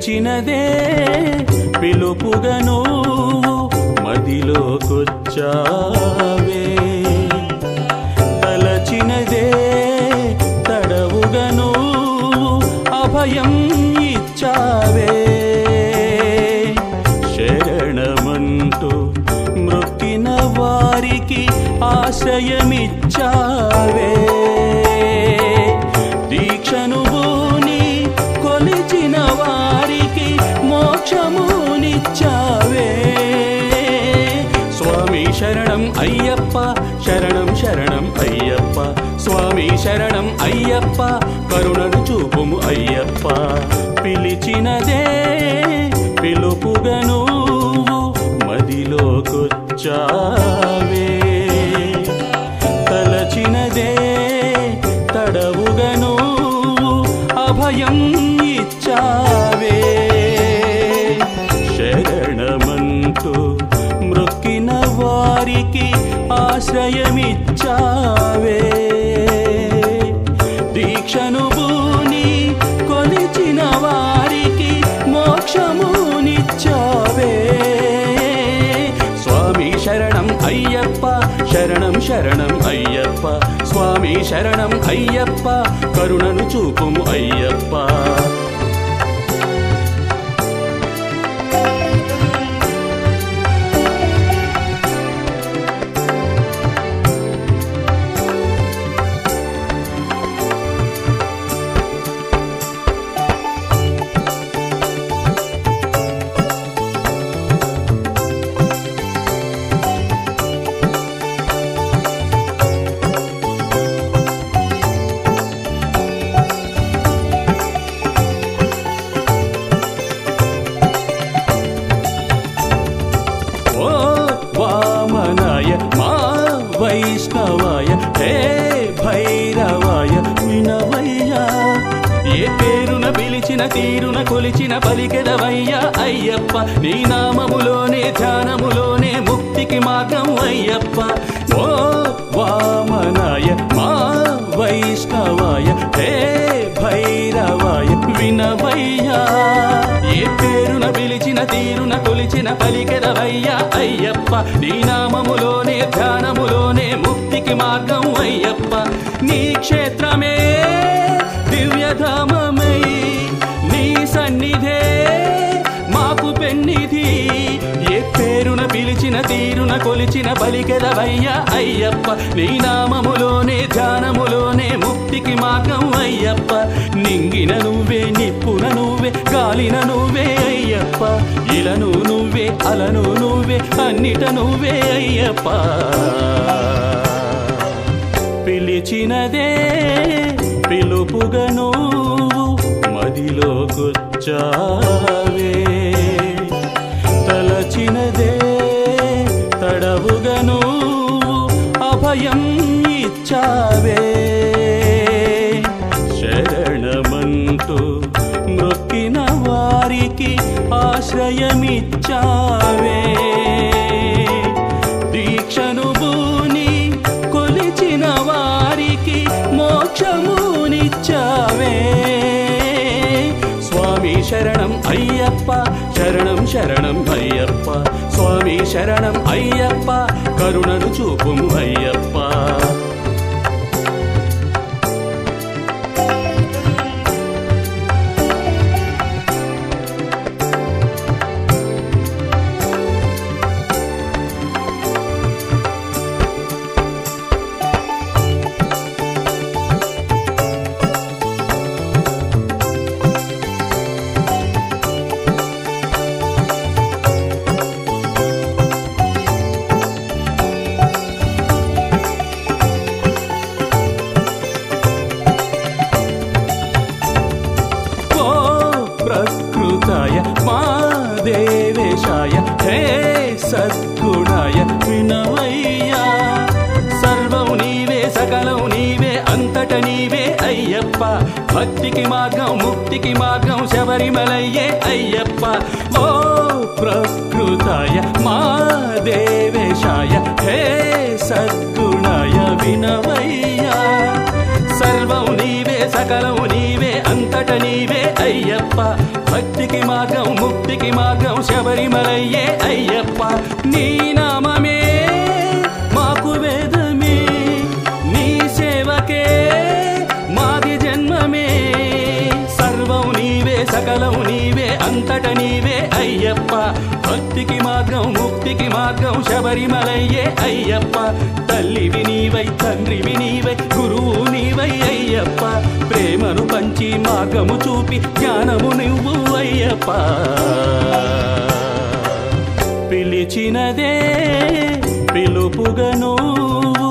పిలిచినదే పిలుపుగా నువ్వు మదిలోకొచ్చావే తలచినదే తడవుగా నువ్వు అభయం ఇచ్చావే శరణమంటూ మృక్కిన వారికి ఆశ్రయమిచ్చావే దీక్షను భూని కొలిచిన వారికి మోక్షమునిచ్చావే స్వామి శరణం అయ్యప్ప శరణం శరణం అయ్యప్ప స్వామి శరణం అయ్యప్ప కరుణను చూపుము అయ్యప్ప పిలిచినదే పిలుపుగా నువ్వు మదిలోకొచ్చావే తలచినదే తడవుగా నువ్వు అభయం ఇచ్చావే శరణమంటూ మృక్కిన వారికి ఆశ్రయమిచ్చావే దీక్షను భూని కొలిచిన వారికి మోక్షమునిచ్చావే స్వామి శరణం అయ్యప్ప శరణం శరణం అయ్యప్ప స్వామి శరణం అయ్యప్ప కరుణను చూపుము అయ్యప్ప వైష్ణవాయ హే భైరవాయ వినవయ్యా ఏ పేరున పిలిచిన తీరున కొలిచిన పలికెదవయ్యా అయ్యప్ప నీ నామములోనే ధ్యానములోనే ముక్తికి మార్గం అయ్యప్ప ఓ వామనాయ మా వైష్ణవాయ హే భైరవాయ వినవయ్యా ఏ పేరున పిలిచిన తీరున కొలిచిన పలికెదవయ్యా అయ్యప్ప నీ నామములోనే ధ్యానములోనే ముక్తికి మార్గం అయ్యప్ప నీ క్షేత్రమే దివ్యధామమై నీ సన్నిధే మాకు పెన్నిధి ఏ పేరున పిలిచిన తీరున కొలిచిన పలికెదవయ్యా అయ్యప్ప నీ నామములోనే ధ్యానములోనే ముక్తికి మార్గం అయ్యప్ప నింగిన నువ్వే నిప్పున నువ్వే గాలిన నువ్వే అయ్యప్ప ఇలను నువ్వే అలను నువ్వే అన్నిట నువ్వే అయ్యప్ప పిలిచినదే పిలుపుగా నువ్వు మదిలోకొచ్చావే తలచినదే తడవుగా నువ్వు అభయం ఇచ్చావే శరణమంటూ మృక్కిన వారికి ఆశ్రయమిచ్చావే దీక్షను భూని కొలిచిన వారికి మోక్షమునిచ్చావే స్వామి శరణం అయ్యప్ప శరణం శరణం అయ్యప్ప స్వామి శరణం అయ్యప్ప కరుణను చూపుము అయ్యప్ప ప్రకృతాయ మా దేవేశాయ హే సద్గుణాయ వినవయ్యా సర్వం నీవే సకలం నీవే అంతట నీవే అయ్యప్ప భక్తికి మార్గం ముక్తికి మార్గం శబరిమలయ్యే అయ్యప్ప ఓ ప్రకృతాయ మా దేవేశాయ హే సద్గుణాయ వినవయ్యా సర్వం నీవే సకలం నీవే అంతట నీవే అయ్యప్ప అయ్యప్ప భక్తికి మార్గం ముక్తికి మార్గం శబరిమలయ్యే అయ్యప్ప నీ నామమే మాకు వేదమే నీ సేవకే మాది జన్మమే సర్వం నీవే సకలం నీవే అంతట నీవే అయ్యప్ప భక్తికి మార్గం ముక్తికి మార్గం శబరిమలయ్యే అయ్యప్ప తల్లివి నీవై తండ్రివి నీవై గురువు నీవై అయ్యప్ప ప్రేమను పంచి మార్గము చూపి జ్ఞానము నువ్వు అయ్యప్ప పిలిచినదే పిలుపుగా నువ్వు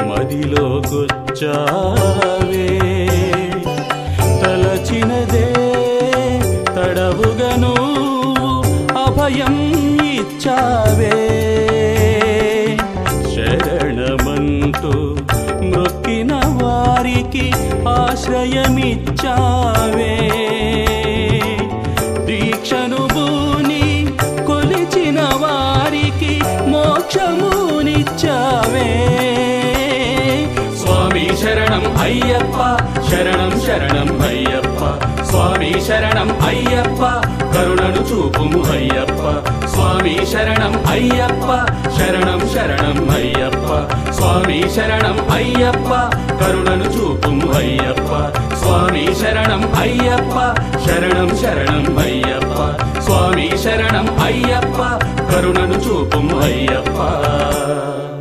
మదిలోకొచ్చావే తలచినదే తడవుగా నువ్వు అభయం ఇచ్చావే శరణమంటూ మొక్కిన వారికి ఆశ్రయమిచ్చావే దీక్షను భూని కొలిచిన వారికి మోక్షమునిచ్చావే స్వామి శరణం అయ్యప్ప శరణం శరణం అయ్యప్ప స్వామి శరణం అయ్యప్ప కరుణను చూపుము అయ్యప్ప స్వామి శరణం అయ్యప్ప శరణం శరణం అయ్యప్ప స్వామి శరణం అయ్యప్ప కరుణను చూపుము అయ్యప్ప స్వామి శరణం అయ్యప్ప శరణం శరణం అయ్యప్ప స్వామి శరణం అయ్యప్ప కరుణను చూపుము అయ్యప్ప